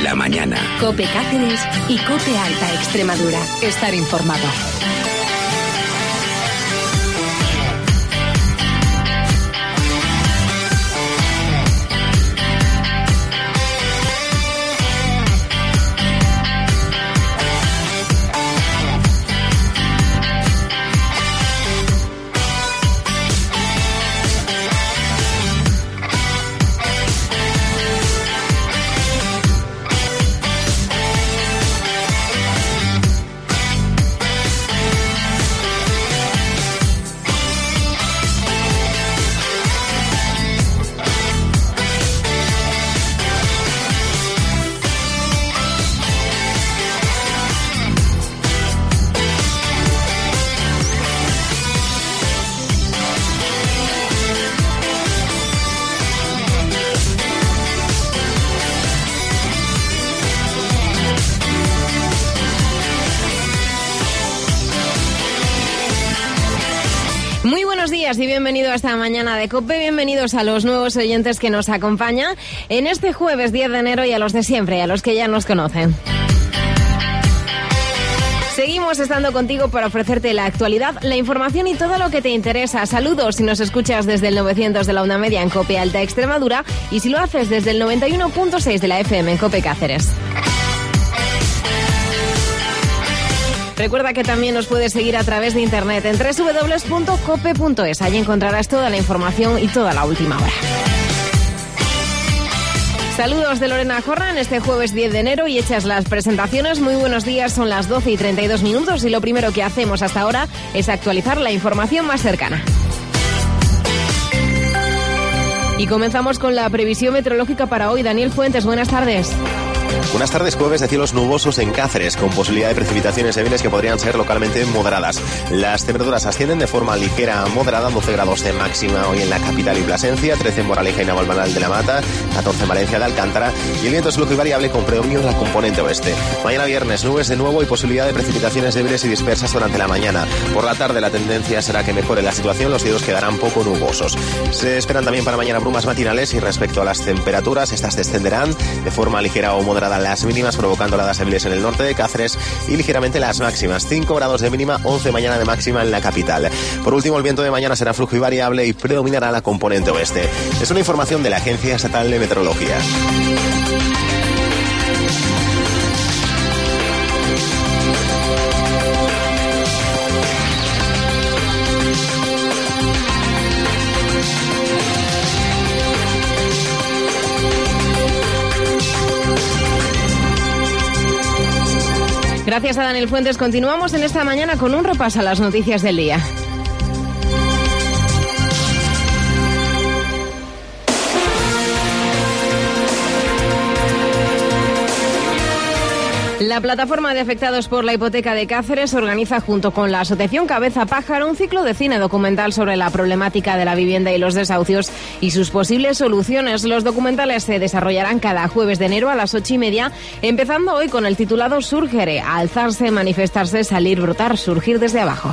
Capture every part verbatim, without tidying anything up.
la mañana. COPE Cáceres y COPE Alta Extremadura. Estar informado. Y bienvenido a esta mañana de COPE, bienvenidos a los nuevos oyentes que nos acompañan en este jueves diez de enero y a los de siempre, a los que ya nos conocen. Seguimos estando contigo para ofrecerte la actualidad, la información y todo lo que te interesa. Saludos si nos escuchas desde el novecientos de la Onda Media en COPE Alta Extremadura y si lo haces desde el noventa y uno punto seis de la F M en COPE Cáceres. Recuerda que también nos puedes seguir a través de internet en doble u doble u doble u punto cope punto es. Allí encontrarás toda la información y toda la última hora. Saludos de Lorena Jorra en este jueves diez de enero y hechas las presentaciones. Muy buenos días, son las doce y treinta y dos minutos y lo primero que hacemos hasta ahora es actualizar la información más cercana. Y comenzamos con la previsión meteorológica para hoy. Daniel Fuentes, buenas tardes. Buenas tardes, jueves de cielos nubosos en Cáceres, con posibilidad de precipitaciones débiles que podrían ser localmente moderadas. Las temperaturas ascienden de forma ligera a moderada, doce grados de máxima hoy en la capital y Plasencia, trece en Moraleja y Navalmoral de la Mata, catorce en Valencia de Alcántara, y el viento es flojo y variable con predominio en la componente oeste. Mañana viernes, nubes de nuevo y posibilidad de precipitaciones débiles y dispersas durante la mañana. Por la tarde la tendencia será que mejore la situación, los cielos quedarán poco nubosos. Se esperan también para mañana brumas matinales y respecto a las temperaturas, estas descenderán de forma ligera o moderada las mínimas, provocando heladas débiles en el norte de Cáceres y ligeramente las máximas. cinco grados de mínima, once mañana de máxima en la capital. Por último, el viento de mañana será flujo y variable y predominará la componente oeste. Es una información de la Agencia Estatal de Meteorología. Gracias a Daniel Fuentes. Continuamos en esta mañana con un repaso a las noticias del día. La plataforma de afectados por la hipoteca de Cáceres organiza junto con la asociación Cabeza Pájaro un ciclo de cine documental sobre la problemática de la vivienda y los desahucios y sus posibles soluciones. Los documentales se desarrollarán cada jueves de enero a las ocho y media, empezando hoy con el titulado Surgere, alzarse, manifestarse, salir, brotar, surgir desde abajo.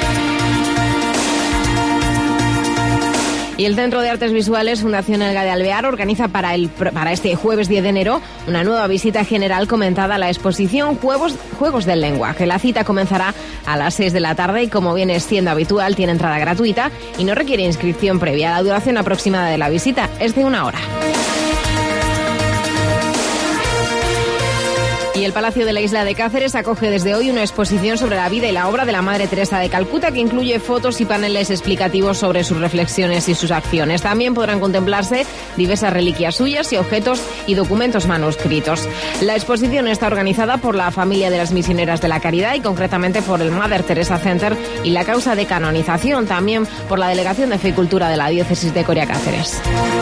Y el Centro de Artes Visuales Fundación Elga de Alvear organiza para, el, para este jueves diez de enero una nueva visita general comentada a la exposición Juegos, Juegos del Lenguaje. La cita comenzará a las seis de la tarde y, como viene siendo habitual, tiene entrada gratuita y no requiere inscripción previa. La duración aproximada de la visita es de una hora. Y el Palacio de la Isla de Cáceres acoge desde hoy una exposición sobre la vida y la obra de la Madre Teresa de Calcuta que incluye fotos y paneles explicativos sobre sus reflexiones y sus acciones. También podrán contemplarse diversas reliquias suyas y objetos y documentos manuscritos. La exposición está organizada por la familia de las Misioneras de la Caridad y concretamente por el Mother Teresa Center y la causa de canonización, también por la Delegación de Fe y Cultura de la Diócesis de Coria Cáceres.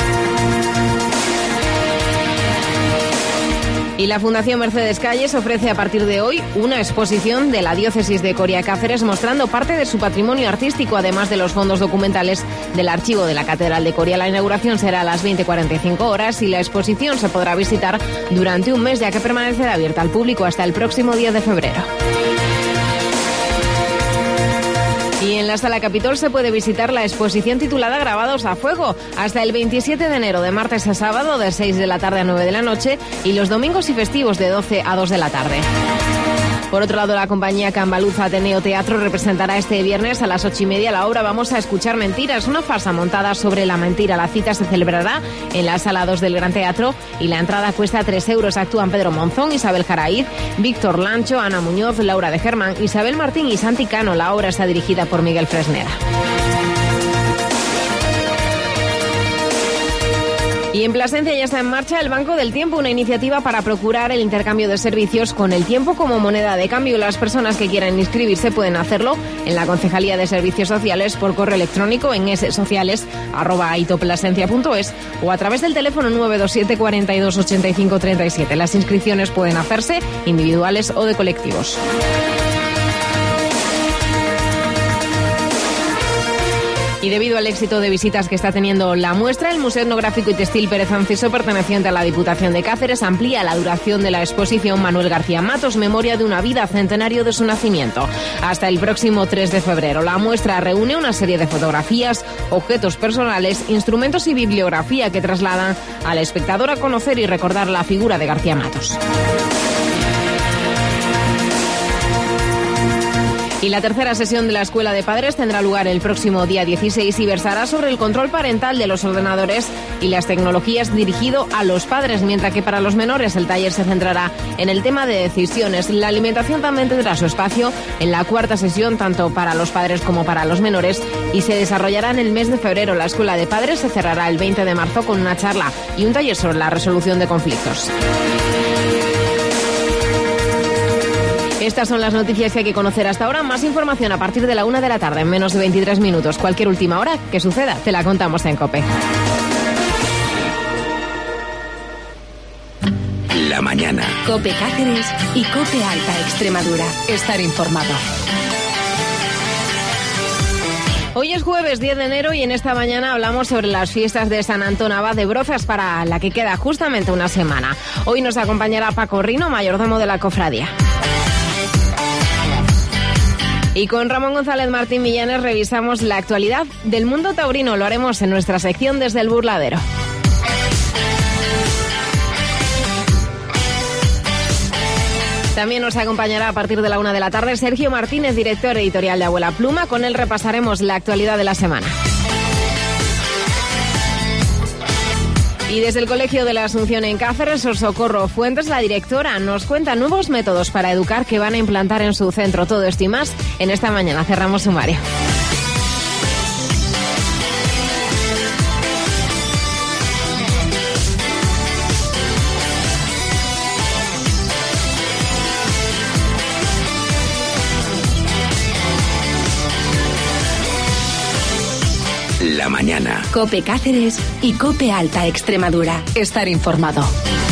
Y la Fundación Mercedes Calles ofrece a partir de hoy una exposición de la Diócesis de Coria Cáceres mostrando parte de su patrimonio artístico, además de los fondos documentales del archivo de la Catedral de Coria. La inauguración será a las veinte cuarenta y cinco horas y la exposición se podrá visitar durante un mes, ya que permanecerá abierta al público hasta el próximo diez de febrero. Y en la Sala Capitol se puede visitar la exposición titulada Grabados a Fuego hasta el veintisiete de enero, de martes a sábado, de seis de la tarde a nueve de la noche, y los domingos y festivos de doce a dos de la tarde. Por otro lado, la compañía Cambaluza Ateneo Teatro representará este viernes a las ocho y media la obra Vamos a escuchar mentiras, una farsa montada sobre la mentira. La cita se celebrará en la Sala dos del Gran Teatro y la entrada cuesta tres euros. Actúan Pedro Monzón, Isabel Jaraíz, Víctor Lancho, Ana Muñoz, Laura de Germán, Isabel Martín y Santi Cano. La obra está dirigida por Miguel Fresneda. Y en Plasencia ya está en marcha el Banco del Tiempo, una iniciativa para procurar el intercambio de servicios con el tiempo como moneda de cambio. Las personas que quieran inscribirse pueden hacerlo en la Concejalía de Servicios Sociales por correo electrónico en ssociales arroba aitoplasencia punto es o a través del teléfono nueve dos siete, cuarenta y dos, ochenta y cinco, treinta y siete. Las inscripciones pueden hacerse individuales o de colectivos. Y debido al éxito de visitas que está teniendo la muestra, el Museo Etnográfico y Textil Pérez Anciso, perteneciente a la Diputación de Cáceres, amplía la duración de la exposición Manuel García Matos, Memoria de una vida, centenario de su nacimiento, hasta el próximo tres de febrero. La muestra reúne una serie de fotografías, objetos personales, instrumentos y bibliografía que trasladan al espectador a conocer y recordar la figura de García Matos. Y la tercera sesión de la Escuela de Padres tendrá lugar el próximo día dieciséis y versará sobre el control parental de los ordenadores y las tecnologías dirigido a los padres, mientras que para los menores el taller se centrará en el tema de decisiones. La alimentación también tendrá su espacio en la cuarta sesión, tanto para los padres como para los menores, y se desarrollará en el mes de febrero. La Escuela de Padres se cerrará el veinte de marzo con una charla y un taller sobre la resolución de conflictos. Estas son las noticias que hay que conocer hasta ahora. Más información a partir de la una de la tarde, en menos de veintitrés minutos. Cualquier última hora que suceda, te la contamos en COPE. La mañana. COPE Cáceres y COPE Alta Extremadura. Estar informado. Hoy es jueves diez de enero y en esta mañana hablamos sobre las fiestas de San Antón Abad de Brozas, para la que queda justamente una semana. Hoy nos acompañará Paco Rino, mayordomo de la cofradía. Y con Ramón González Martín Millanes revisamos la actualidad del mundo taurino. Lo haremos en nuestra sección Desde el Burladero. También nos acompañará a partir de la una de la tarde Sergio Martínez, director editorial de Abuela Pluma. Con él repasaremos la actualidad de la semana. Y desde el Colegio de la Asunción en Cáceres, Sor Socorro Fuentes, la directora, nos cuenta nuevos métodos para educar que van a implantar en su centro. Todo esto y más en esta mañana. Cerramos sumario. La mañana. COPE Cáceres y COPE Alta Extremadura. Estar informado.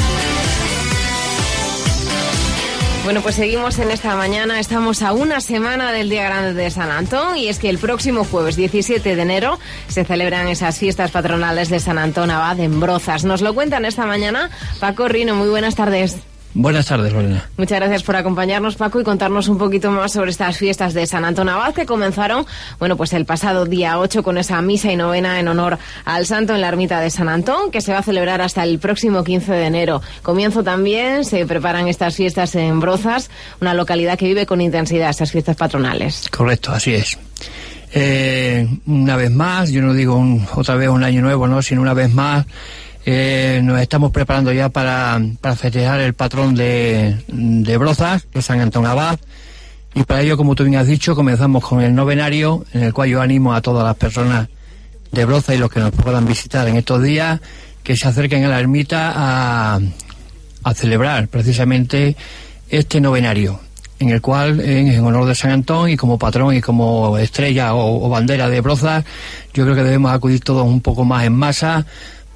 Bueno, pues seguimos en esta mañana. Estamos a una semana del Día Grande de San Antón y es que el próximo jueves diecisiete de enero se celebran esas fiestas patronales de San Antón Abad en Brozas. Nos lo cuentan esta mañana Paco Rino. Muy buenas tardes. Buenas tardes, Lorena. Muchas gracias por acompañarnos, Paco, y contarnos un poquito más sobre estas fiestas de San Antón Abad que comenzaron, bueno, pues el pasado día ocho con esa misa y novena en honor al santo en la ermita de San Antón, que se va a celebrar hasta el próximo quince de enero. Comienzo también, se preparan estas fiestas en Brozas, una localidad que vive con intensidad estas fiestas patronales. Correcto, así es. Eh, una vez más, yo no digo un, otra vez un año nuevo, no, sino una vez más, Eh, nos estamos preparando ya para, para festejar el patrón de, de Brozas, de San Antón Abad, y para ello, como tú bien has dicho, comenzamos con el novenario, en el cual yo animo a todas las personas de Brozas y los que nos puedan visitar en estos días, que se acerquen a la ermita a, a celebrar precisamente este novenario, en el cual, en, en honor de San Antón y como patrón y como estrella o, o bandera de Brozas, yo creo que debemos acudir todos un poco más en masa,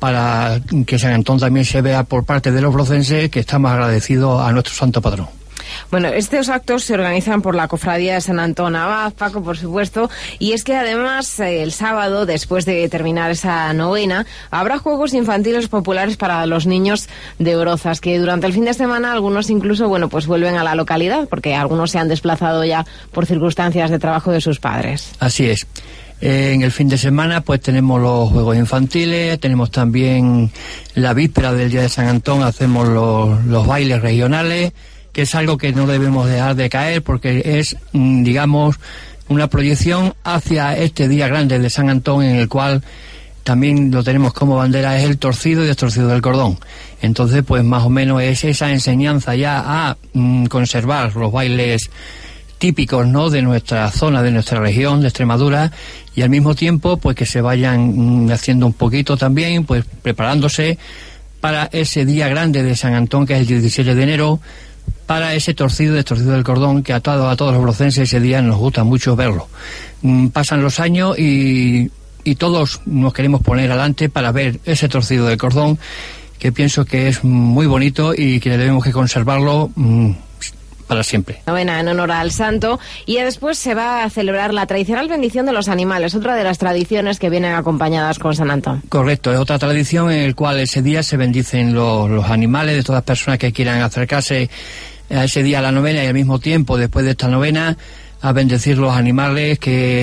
para que San Antón también se vea por parte de los brocenses que estamos agradecidos a nuestro santo patrón. Bueno, estos actos se organizan por la Cofradía de San Antón Abad, Paco, por supuesto, y es que además eh, el sábado, después de terminar esa novena, habrá juegos infantiles populares para los niños de Brozas, que durante el fin de semana algunos incluso, bueno, pues vuelven a la localidad, porque algunos se han desplazado ya por circunstancias de trabajo de sus padres. Así es. Eh, en el fin de semana pues tenemos los juegos infantiles, tenemos también la víspera del Día de San Antón, hacemos los, los bailes regionales, que es algo que no debemos dejar de caer porque es, digamos, una proyección hacia este día grande de San Antón, en el cual también lo tenemos como bandera, es el torcido y destorcido del cordón. Entonces, pues más o menos es esa enseñanza ya a mm, conservar los bailes típicos, ¿no?, de nuestra zona, de nuestra región, de Extremadura, y al mismo tiempo, pues que se vayan mm, haciendo un poquito también, pues preparándose para ese día grande de San Antón, que es el diecisiete de enero, para ese torcido y destorcido del cordón, que a todos, a todos los brocenses ese día nos gusta mucho verlo. Mm, pasan los años y, y todos nos queremos poner adelante para ver ese torcido del cordón, que pienso que es muy bonito y que debemos que conservarlo mm, para siempre. Novena en honor al santo, y después se va a celebrar la tradicional bendición de los animales, otra de las tradiciones que vienen acompañadas con San Antón. Correcto, es otra tradición en la cual ese día se bendicen los, los animales de todas las personas que quieran acercarse a ese día a la novena, y al mismo tiempo, después de esta novena, a bendecir los animales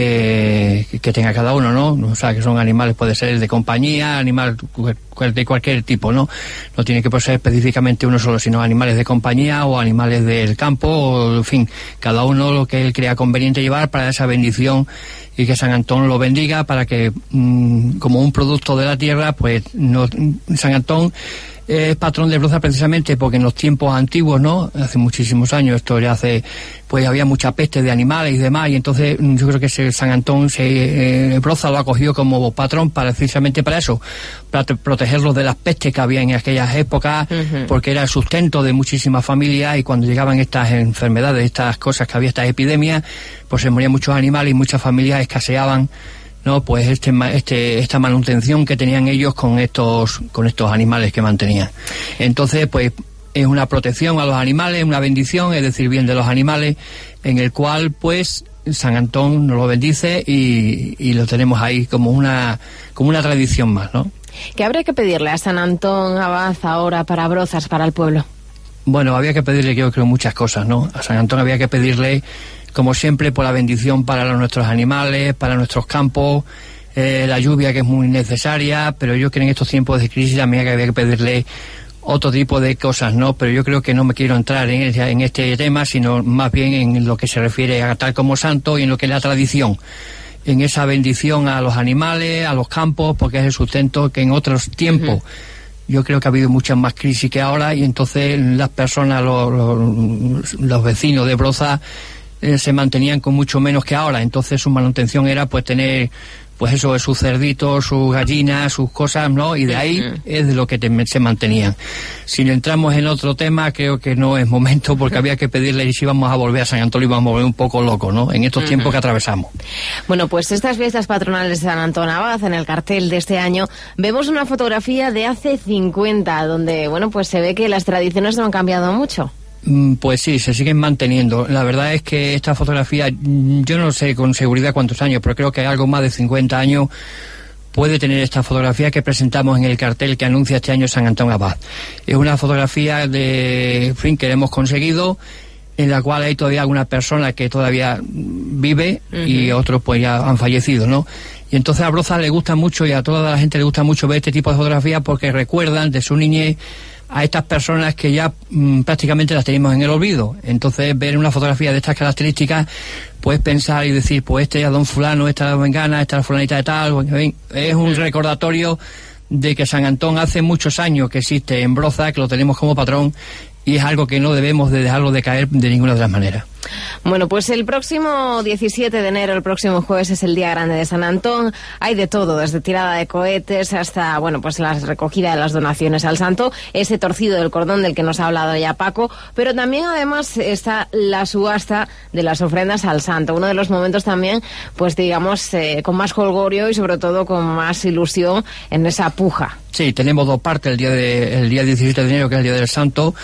que, que tenga cada uno, ¿no? O sea, que son animales, puede ser de compañía, animal de cualquier tipo, ¿no? No tiene que ser específicamente uno solo, sino animales de compañía o animales del campo, o, en fin, cada uno lo que él crea conveniente llevar para esa bendición, y que San Antón lo bendiga para que, mmm, como un producto de la tierra, pues no, San Antón es patrón de Broza precisamente porque en los tiempos antiguos, ¿no?, hace muchísimos años, esto ya hace, pues había mucha peste de animales y demás, y entonces yo creo que ese San Antón, se, eh, Broza lo ha cogido como patrón para, precisamente para eso, para protegerlos de las pestes que había en aquellas épocas, uh-huh. porque era el sustento de muchísimas familias, y cuando llegaban estas enfermedades, estas cosas que había, estas epidemias, pues se morían muchos animales y muchas familias escaseaban, no, pues este, este, esta manutención que tenían ellos con estos, con estos animales que mantenían. Entonces, pues es una protección a los animales, una bendición, es decir, bien de los animales, en el cual, pues, San Antón nos lo bendice y, y lo tenemos ahí como una, como una tradición más, ¿no? ¿Qué habría que pedirle a San Antón Abad ahora para Brozas, para el pueblo? Bueno, había que pedirle, yo creo, muchas cosas, ¿no? A San Antón había que pedirle, como siempre, por la bendición para los, nuestros animales, para nuestros campos, eh, la lluvia, que es muy necesaria, pero yo creo que en estos tiempos de crisis también había que pedirle otro tipo de cosas, ¿no? Pero yo creo que no me quiero entrar en, el, en este tema, sino más bien en lo que se refiere a tal como santo y en lo que es la tradición, en esa bendición a los animales, a los campos, porque es el sustento que en otros tiempos... Uh-huh. Yo creo que ha habido muchas más crisis que ahora, y entonces las personas, los, los, los vecinos de Broza, eh, se mantenían con mucho menos que ahora. Entonces su manutención era pues tener, pues eso, sus cerditos, sus gallinas, sus cosas, ¿no? Y de ahí uh-huh. es de lo que te, se mantenían. Si entramos en otro tema, creo que no es momento, porque había que pedirle, y si íbamos a volver a San Antón, íbamos a volver un poco loco, ¿no? En estos uh-huh. tiempos que atravesamos. Bueno, pues estas fiestas patronales de San Antón Abad, en el cartel de este año, vemos una fotografía de hace cincuenta, donde, bueno, pues se ve que las tradiciones no han cambiado mucho. Pues sí, se siguen manteniendo. La verdad es que esta fotografía, yo no sé con seguridad cuántos años, pero creo que algo más de cincuenta años puede tener esta fotografía que presentamos en el cartel que anuncia este año San Antón Abad. Es una fotografía de, en fin, que hemos conseguido, en la cual hay todavía alguna persona que todavía vive uh-huh. y otros pues ya han fallecido, ¿no? Y entonces a Broza le gusta mucho, y a toda la gente le gusta mucho ver este tipo de fotografías, porque recuerdan de su niñez a estas personas que ya mmm, prácticamente las tenemos en el olvido. Entonces, ver una fotografía de estas características, puedes pensar y decir, pues este es don fulano, esta es don Vengana, esta es la fulanita de tal. Es un recordatorio de que San Antón hace muchos años que existe en Broza, que lo tenemos como patrón, y es algo que no debemos de dejarlo de caer de ninguna de las maneras. Bueno, pues el próximo diecisiete de enero, el próximo jueves, es el Día Grande de San Antón. Hay de todo, desde tirada de cohetes hasta, bueno, pues la recogida de las donaciones al santo, ese torcido del cordón del que nos ha hablado ya Paco, pero también además está la subasta de las ofrendas al santo, uno de los momentos también, pues digamos, eh, con más jolgorio y sobre todo con más ilusión en esa puja. Sí, tenemos dos partes, el día de, el día diecisiete de enero, que es el Día del Santo.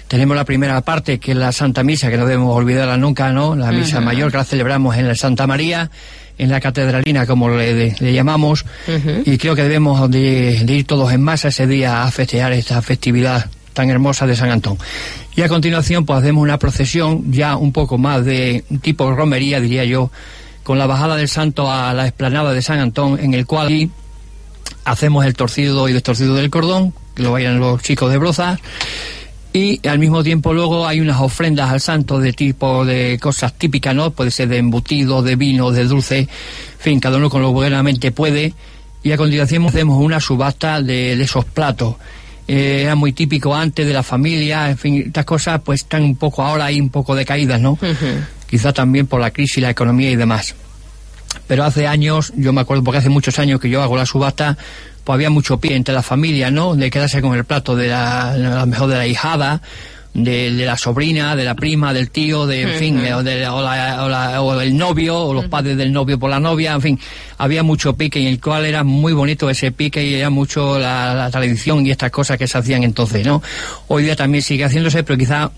Tenemos la primera parte, que es la Santa Misa, que no debemos olvidarla nunca, ¿no? La Misa uh-huh. Mayor, que la celebramos en la Santa María, en la Catedralina, como le, le llamamos, uh-huh. y creo que debemos de, de ir todos en masa ese día a festejar esta festividad tan hermosa de San Antón. Y a continuación, pues hacemos una procesión ya un poco más de tipo romería, diría yo, con la bajada del santo a la explanada de San Antón, en el cual hacemos el torcido y destorcido del cordón, que lo bailan los chicos de Brozas. Y al mismo tiempo luego hay unas ofrendas al santo de tipo de cosas típicas, ¿no? Puede ser de embutido, de vino, de dulce, en fin, cada uno con lo que buenamente puede. Y a continuación hacemos una subasta de, de esos platos. Eh, era muy típico antes de la familia, en fin, estas cosas pues están un poco ahora hay un poco decaídas, ¿no? Uh-huh. Quizá también por la crisis, la economía y demás. Pero hace años, yo me acuerdo porque hace muchos años que yo hago la subasta, pues había mucho pie entre la familia, ¿no? De quedarse con el plato de la, a lo mejor de la hijada, de, de la sobrina, de la prima, del tío, de, en uh-huh. fin, o, de, o, la, o, la, o el novio, o los uh-huh. padres del novio por la novia, en fin, había mucho pique, en el cual era muy bonito ese pique y era mucho la, la tradición y estas cosas que se hacían entonces, ¿no? Hoy día también sigue haciéndose, pero quizá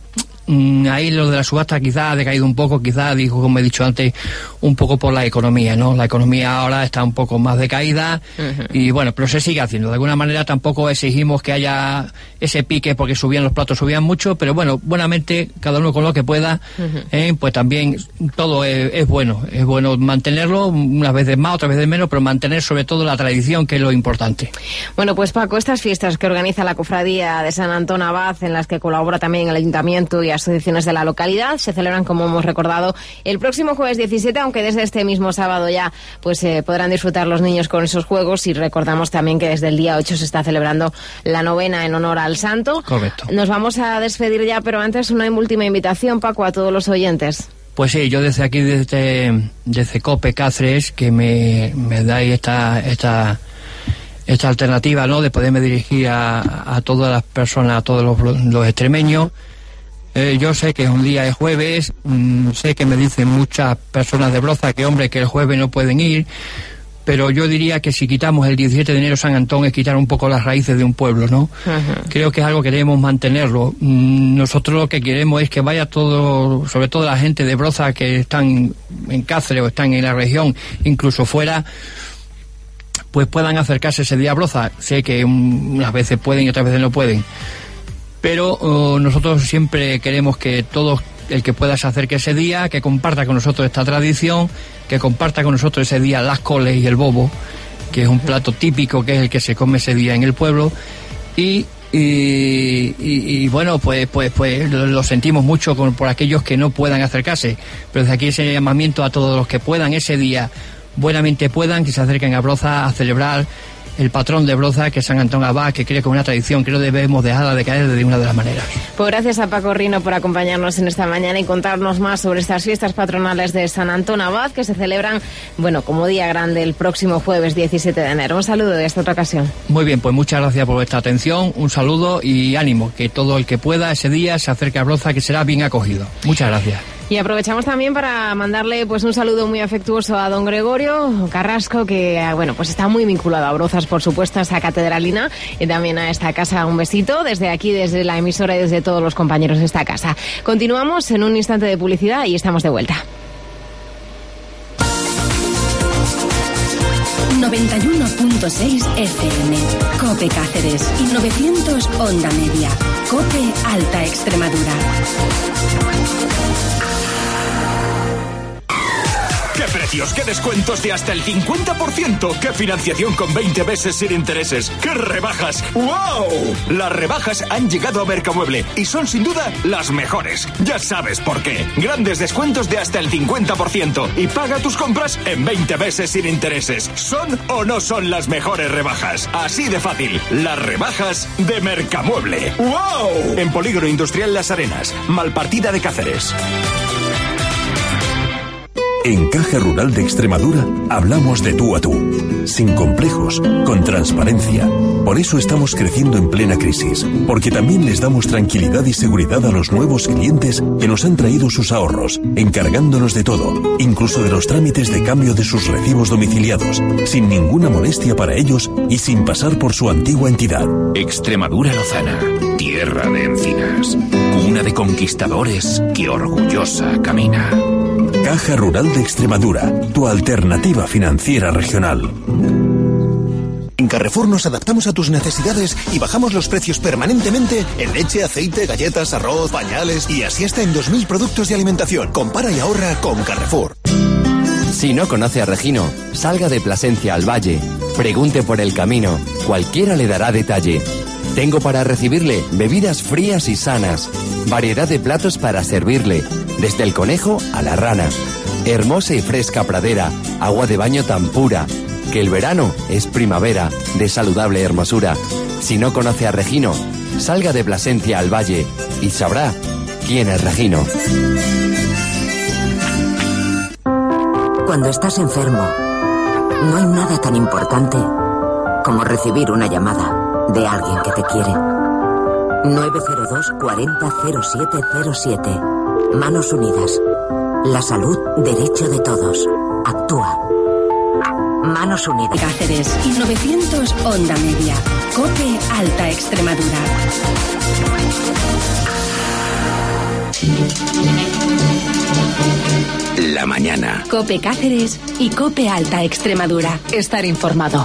ahí lo de la subasta quizá ha decaído un poco, quizá, digo, como he dicho antes, un poco por la economía, ¿no? La economía ahora está un poco más decaída uh-huh. y bueno, pero se sigue haciendo. De alguna manera tampoco exigimos que haya ese pique porque subían los platos, subían mucho, pero bueno, buenamente, cada uno con lo que pueda, uh-huh. eh, pues también todo es, es bueno, es bueno mantenerlo, unas veces más, otras veces menos, pero mantener sobre todo la tradición, que es lo importante. Bueno, pues Paco, estas fiestas que organiza la Cofradía de San Antón Abad, en las que colabora también el Ayuntamiento y asociaciones de la localidad, se celebran, como hemos recordado, el próximo jueves diecisiete, aunque desde este mismo sábado ya pues eh, podrán disfrutar los niños con esos juegos, y recordamos también que desde el día ocho se está celebrando la novena en honor al santo. Correcto. Nos vamos a despedir ya, pero antes una última invitación, Paco, a todos los oyentes. Pues sí, yo desde aquí, desde, desde COPE Cáceres, que me, me dais esta, esta, esta alternativa, ¿no?, de poderme dirigir a, a todas las personas, a todos los, los extremeños. Eh, yo sé que un día es jueves, mmm, sé que me dicen muchas personas de Broza que, hombre, que el jueves no pueden ir, pero yo diría que si quitamos el diecisiete de enero San Antón es quitar un poco las raíces de un pueblo, ¿no? Uh-huh. Creo que es algo que debemos mantenerlo. Mm, nosotros lo que queremos es que vaya todo, sobre todo la gente de Broza que están en Cáceres o están en la región, incluso fuera, pues puedan acercarse ese día a Broza. Sé que um, unas veces pueden y otras veces no pueden. Pero uh, nosotros siempre queremos que todo el que pueda se acerque ese día, que comparta con nosotros esta tradición, que comparta con nosotros ese día las coles y el bobo, que es un plato típico, que es el que se come ese día en el pueblo. Y, y, y, y bueno, pues pues pues lo, lo sentimos mucho con, por aquellos que no puedan acercarse. Pero desde aquí ese llamamiento a todos los que puedan ese día, buenamente puedan, que se acerquen a Broza a celebrar el patrón de Broza, que es San Antón Abad, que creo que es una tradición que no debemos dejarla de caer de ninguna de las maneras. Pues gracias a Paco Rino por acompañarnos en esta mañana y contarnos más sobre estas fiestas patronales de San Antón Abad, que se celebran, bueno, como día grande el próximo jueves diecisiete de enero. Un saludo y hasta otra ocasión. Muy bien, pues muchas gracias por vuestra atención, un saludo y ánimo, que todo el que pueda ese día se acerque a Broza, que será bien acogido. Muchas gracias. Y aprovechamos también para mandarle pues un saludo muy afectuoso a don Gregorio Carrasco, que bueno, pues está muy vinculado a Brozas, por supuesto, a esa catedralina, y también a esta casa. Un besito desde aquí, desde la emisora y desde todos los compañeros de esta casa. Continuamos en un instante de publicidad y estamos de vuelta. noventa y uno punto seis F M, COPE Cáceres, y novecientos Onda Media, COPE Alta Extremadura. ¡Qué precios! ¡Qué descuentos de hasta el cincuenta por ciento! ¡Qué financiación con veinte meses sin intereses! ¡Qué rebajas! ¡Wow! Las rebajas han llegado a Mercamueble y son sin duda las mejores. Ya sabes por qué. Grandes descuentos de hasta el cincuenta por ciento y paga tus compras en veinte meses sin intereses. ¿Son o no son las mejores rebajas? Así de fácil. Las rebajas de Mercamueble. ¡Wow! En Polígono Industrial Las Arenas, Malpartida de Cáceres. En Caja Rural de Extremadura hablamos de tú a tú, sin complejos, con transparencia. Por eso estamos creciendo en plena crisis, porque también les damos tranquilidad y seguridad a los nuevos clientes que nos han traído sus ahorros, encargándonos de todo, incluso de los trámites de cambio de sus recibos domiciliados, sin ninguna molestia para ellos y sin pasar por su antigua entidad. Extremadura Lozana, tierra de encinas. Una de conquistadores que orgullosa camina. Caja Rural de Extremadura, tu alternativa financiera regional. En Carrefour nos adaptamos a tus necesidades y bajamos los precios permanentemente en leche, aceite, galletas, arroz, pañales y así hasta en dos mil productos de alimentación. Compara y ahorra con Carrefour. Si no conoce a Regino, salga de Plasencia al Valle. Pregunte por el camino. Cualquiera le dará detalle. Tengo para recibirle bebidas frías y sanas. Variedad de platos para servirle. Desde el conejo a la rana. Hermosa y fresca pradera. Agua de baño tan pura. Que el verano es primavera de saludable hermosura. Si no conoce a Regino, salga de Plasencia al Valle y sabrá quién es Regino. Cuando estás enfermo, no hay nada tan importante como recibir una llamada de alguien que te quiere. nueve cero dos cuarenta cero siete cero siete. Manos Unidas. La salud, derecho de todos. Actúa. Manos Unidas. Cáceres y novecientos Onda Media. COPE Alta Extremadura. La mañana. COPE Cáceres y COPE Alta Extremadura. Estar informado.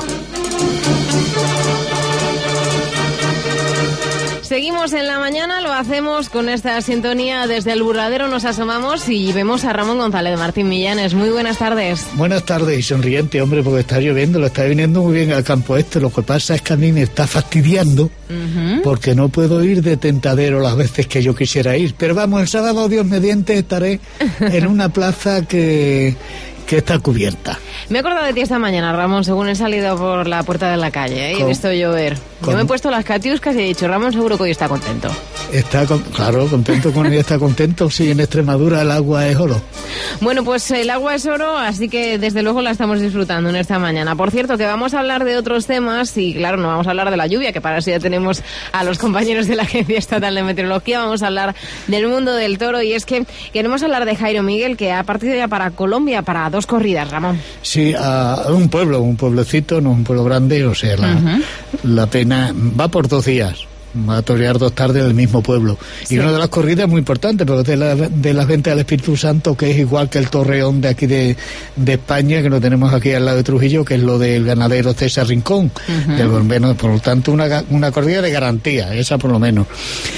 Seguimos en la mañana, lo hacemos con esta sintonía. Desde el burladero nos asomamos y vemos a Ramón González de Martín Millanes. Muy buenas tardes. Buenas tardes y sonriente, hombre, porque está lloviendo, lo está viniendo muy bien al campo este. Lo que pasa es que a mí me está fastidiando uh-huh. porque no puedo ir de tentadero las veces que yo quisiera ir. Pero vamos, el sábado, Dios mediante, estaré en una plaza que... que está cubierta. Me he acordado de ti esta mañana, Ramón, según he salido por la puerta de la calle, ¿eh? Y he visto llover. Yo me he puesto las catiuscas y he dicho, Ramón seguro que hoy está contento. Está, con, claro, contento con ella, está contento. Sí, en Extremadura el agua es oro. Bueno, pues el agua es oro, así que desde luego la estamos disfrutando en esta mañana. Por cierto, que vamos a hablar de otros temas y claro, no vamos a hablar de la lluvia, que para eso ya tenemos a los compañeros de la Agencia Estatal de Meteorología. Vamos a hablar del mundo del toro y es que queremos hablar de Jairo Miguel, que ha partido ya para Colombia para dos corridas, Ramón. Sí, a un pueblo, un pueblecito, no un pueblo grande, o sea, la, uh-huh. la pena va por dos días. Va a torear dos tardes en el mismo pueblo. Sí. Y una de las corridas muy importante, porque de, la, de las ventas del Espíritu Santo, que es igual que el torreón de aquí de, de España, que lo tenemos aquí al lado de Trujillo, que es lo del ganadero César Rincón, uh-huh. del Bombeno. Por lo tanto, una, una corrida de garantía, esa por lo menos.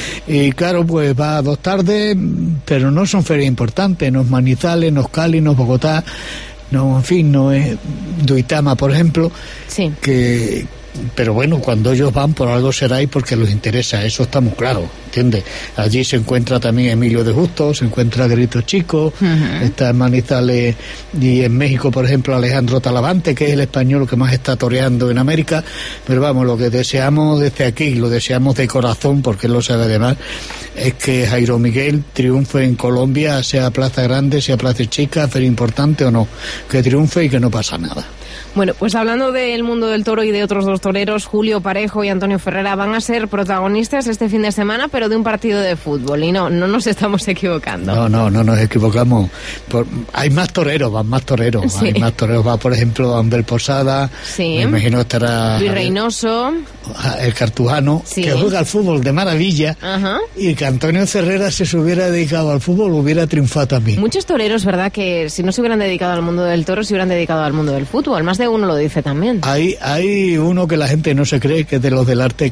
Y claro, pues va a dos tardes, pero no son ferias importantes, no es Manizales, no es Cali, no es Bogotá, no, en fin, no es Duitama, por ejemplo, sí. que... Pero bueno, cuando ellos van por algo será y porque les interesa, eso está muy claro, ¿entiendes? Allí se encuentra también Emilio de Justo, se encuentra Grito Chico, uh-huh. está en Manizales y en México, por ejemplo, Alejandro Talavante, que es el español que más está toreando en América. Pero vamos, lo que deseamos desde aquí, lo deseamos de corazón, porque él lo sabe además, es que Jairo Miguel triunfe en Colombia, sea plaza grande, sea plaza chica, feria importante o no, que triunfe y que no pasa nada. Bueno, pues hablando del mundo del toro y de otros dos toreros, Julio Parejo y Antonio Ferrera van a ser protagonistas este fin de semana, pero de un partido de fútbol. Y no, no nos estamos equivocando. No, no, no nos equivocamos. Por, hay más toreros, van más toreros. Sí. Hay más toreros. Va, por ejemplo, Ambel Posada. Sí. Me imagino estará... Luis Reynoso. El cartujano, sí. que juega al fútbol de maravilla. Ajá. Y que Antonio Ferrera, si se hubiera dedicado al fútbol, hubiera triunfado también. Muchos toreros, ¿verdad?, que si no se hubieran dedicado al mundo del toro, se hubieran dedicado al mundo del fútbol. Más de uno lo dice también. Hay, hay uno que la gente no se cree, que es de los del arte,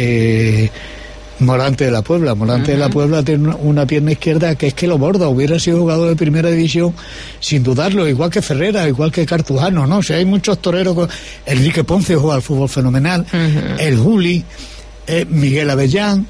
que eh, Morante de la Puebla. Morante uh-huh. de la Puebla tiene una pierna izquierda que es que lo borda. Hubiera sido jugador de primera división sin dudarlo, igual que Ferrera, igual que Cartujano, ¿no? O sea, hay muchos toreros. Con... Enrique Ponce juega al fútbol fenomenal. Uh-huh. El Juli, eh, Miguel Avellán,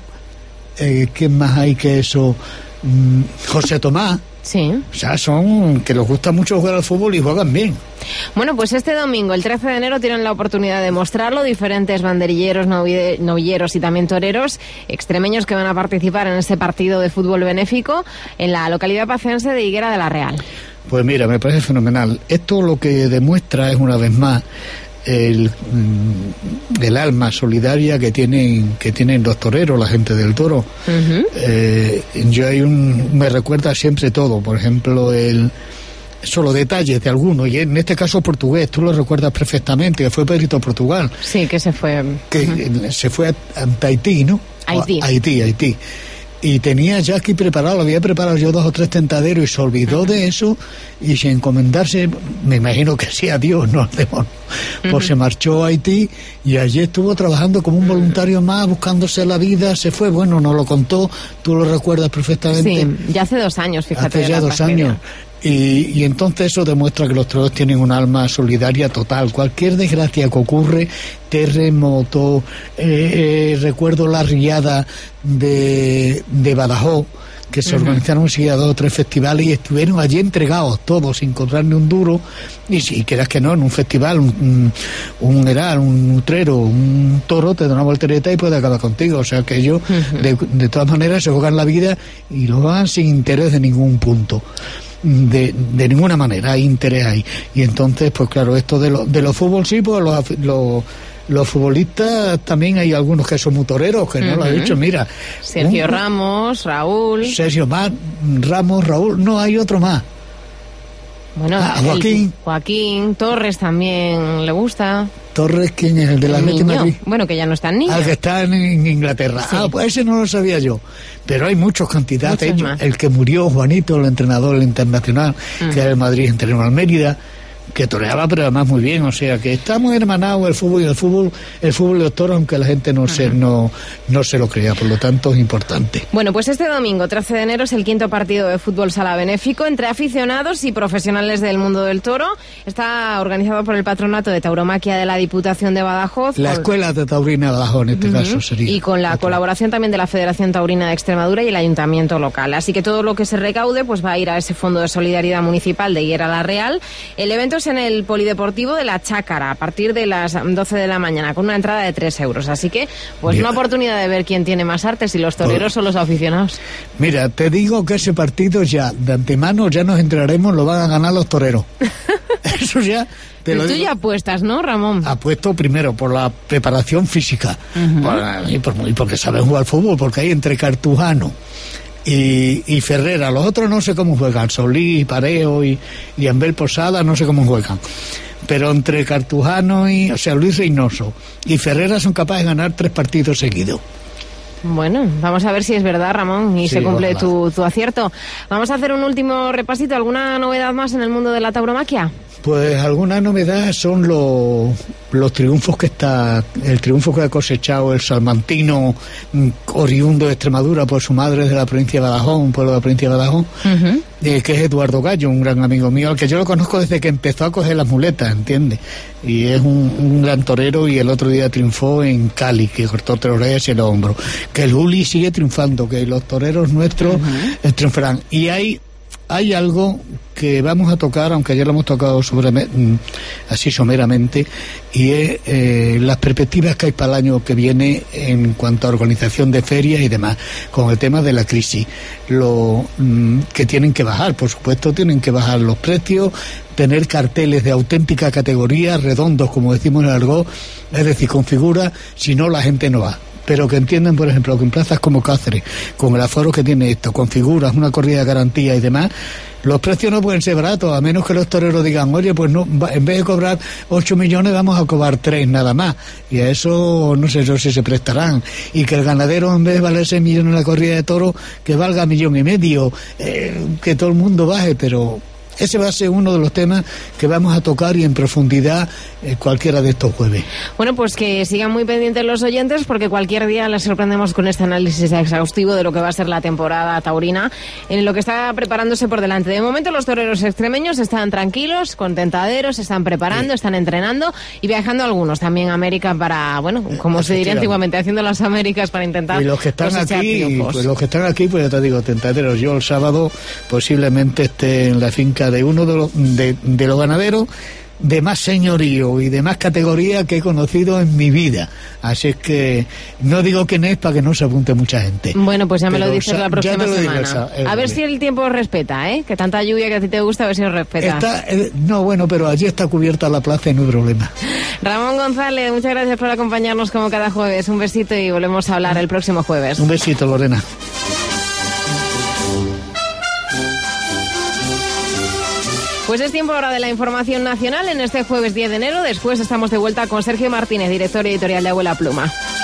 eh, ¿quién más hay que eso? Mm, José Tomás. Sí. O sea, son que les gusta mucho jugar al fútbol y juegan bien. Bueno, pues este domingo, el trece de enero, tienen la oportunidad de mostrarlo diferentes banderilleros, novilleros y también toreros extremeños que van a participar en este partido de fútbol benéfico en la localidad pacense de Higuera de la Real. Pues mira, me parece fenomenal. Esto lo que demuestra es una vez más el, el alma solidaria que tienen que tienen los toreros, la gente del toro. Uh-huh. eh, yo hay un me recuerda siempre todo, por ejemplo el solo detalles de algunos, y en este caso portugués, tú lo recuerdas perfectamente, que fue Pedrito Portugal. Sí, que se fue que uh-huh. se fue a, a Haití, ¿no? Haití. A Haití, Haití. y tenía ya aquí preparado, lo había preparado yo dos o tres tentaderos y se olvidó de eso y sin encomendarse, me imagino que sí a Dios, no al demonio, pues uh-huh. se marchó a Haití y allí estuvo trabajando como un voluntario más, buscándose la vida, se fue, bueno, nos lo contó, tú lo recuerdas perfectamente. Sí, ya hace dos años, fíjate. Hace ya dos tragedia. años. Y, y entonces eso demuestra que los toreros tienen un alma solidaria total. Cualquier desgracia que ocurre, terremoto, eh, eh, recuerdo la riada de, de Badajoz, que se uh-huh. organizaron enseguida dos o tres festivales y estuvieron allí entregados todos sin cobrar ni un duro, y si quieras que no, en un festival un, un, un heral, un nutrero, un toro te da una voltereta y puede acabar contigo, o sea que ellos uh-huh. de, de todas maneras se juegan la vida y lo hagan sin interés de ningún punto. De, de ninguna manera hay interés ahí. Y entonces, pues claro, esto de, lo, de los fútbol sí, pues los, los, los futbolistas también hay algunos que son muy toreros, que no uh-huh. lo he dicho, mira. Sergio un, Ramos, Raúl. Sergio más, Ramos, Raúl, no hay otro más. Bueno, ah, Joaquín. Joaquín Torres también le gusta. Torres, ¿quién es? El de la Atlético de Madrid. Bueno, que ya no está en niño. Al que está en, en Inglaterra. Sí. Ah, pues ese no lo sabía yo. Pero hay muchos candidatos. Muchos el que murió, Juanito, el entrenador el internacional, uh-huh. que era el Madrid, entrenó al Mérida, que toreaba, pero además muy bien. O sea, que estamos hermanados el fútbol y el fútbol, el fútbol de los toros, aunque la gente no, uh-huh. se, no, no se lo crea. Por lo tanto, es importante. Bueno, pues este domingo, trece de enero, es el quinto partido de fútbol sala benéfico entre aficionados y profesionales del mundo del toro. Está organizado por el Patronato de Tauromaquia de la Diputación de Badajoz. La con... Escuela de Taurina de Badajoz, en este uh-huh. caso sería. Y con la Patronato. Colaboración también de la Federación Taurina de Extremadura y el Ayuntamiento local. Así que todo lo que se recaude pues va a ir a ese Fondo de Solidaridad Municipal de Higuera la Real. El evento es en el Polideportivo de la Chácara a partir de las doce de la mañana con una entrada de tres euros. Así que, pues Bien. Una oportunidad de ver quién tiene más arte, si los toreros o los aficionados. Mira, te digo que ese partido ya, de antemano, ya nos enteraremos, lo van a ganar los toreros. Eso ya... Te lo tú digo. Ya apuestas, ¿no, Ramón? Apuesto primero por la preparación física uh-huh. por, y, por, y porque saben jugar fútbol, porque hay entre Cartujano y, y Ferrera, los otros no sé cómo juegan, Solís, Parejo y, y Ambel Posada, no sé cómo juegan, pero entre Cartujano y, o sea, Luis Reynoso y Ferrera son capaces de ganar tres partidos seguidos. Bueno, vamos a ver si es verdad, Ramón, y sí, se cumple tu, tu acierto. Vamos a hacer un último repasito. ¿Alguna novedad más en el mundo de la tauromaquia? Pues alguna novedad son los, los triunfos que está, el triunfo que ha cosechado el salmantino oriundo de Extremadura por su madre de la provincia de Badajoz, un pueblo de la provincia de Badajoz, uh-huh. eh, que es Eduardo Gallo, un gran amigo mío, al que yo lo conozco desde que empezó a coger las muletas, ¿entiendes? Y es un, un gran torero y el otro día triunfó en Cali, que cortó tres orejas y el hombro. Que el Uli sigue triunfando, que los toreros nuestros uh-huh. triunfarán. Y hay Hay algo que vamos a tocar, aunque ayer lo hemos tocado sobre, así someramente, y es eh, las perspectivas que hay para el año que viene en cuanto a organización de ferias y demás, con el tema de la crisis. Lo mm, que tienen que bajar, por supuesto, tienen que bajar los precios, tener carteles de auténtica categoría, redondos, como decimos en el argot, es decir, con figuras, si no la gente no va. Pero que entiendan, por ejemplo, que en plazas como Cáceres, con el aforo que tiene esto, con figuras, una corrida de garantía y demás, los precios no pueden ser baratos, a menos que los toreros digan, oye, pues no, en vez de cobrar ocho millones vamos a cobrar tres nada más, y a eso no sé yo si se prestarán, y que el ganadero en vez de valer seis millones en la corrida de toros, que valga millón y medio, eh, que todo el mundo baje, pero... Ese va a ser uno de los temas que vamos a tocar y en profundidad eh, cualquiera de estos jueves. Bueno, pues que sigan muy pendientes los oyentes porque cualquier día les sorprendemos con este análisis exhaustivo de lo que va a ser la temporada taurina, en lo que está preparándose por delante. De momento los toreros extremeños están tranquilos, con tentaderos, se están preparando, sí. están entrenando y viajando algunos también a América para, bueno, como se diría antiguamente, haciendo las Américas para intentar... Y los que están aquí, pues los que están aquí, pues ya te digo, tentaderos. Yo el sábado posiblemente esté en la finca de uno de los, de, de los ganaderos de más señorío y de más categoría que he conocido en mi vida. Así es que no digo quién es para que no se apunte mucha gente. Bueno, pues ya me Pero lo dices la próxima semana. El, a ver si el tiempo os respeta, ¿eh? Que tanta lluvia que a ti te gusta, a ver si os respeta. Está, eh, no, bueno, pero allí está cubierta la plaza y no hay problema. Ramón González, muchas gracias por acompañarnos como cada jueves. Un besito y volvemos a hablar el próximo jueves. Un besito, Lorena. Pues es tiempo ahora de la información nacional en este jueves diez de enero. Después estamos de vuelta con Sergio Martínez, director editorial de Abuela Pluma.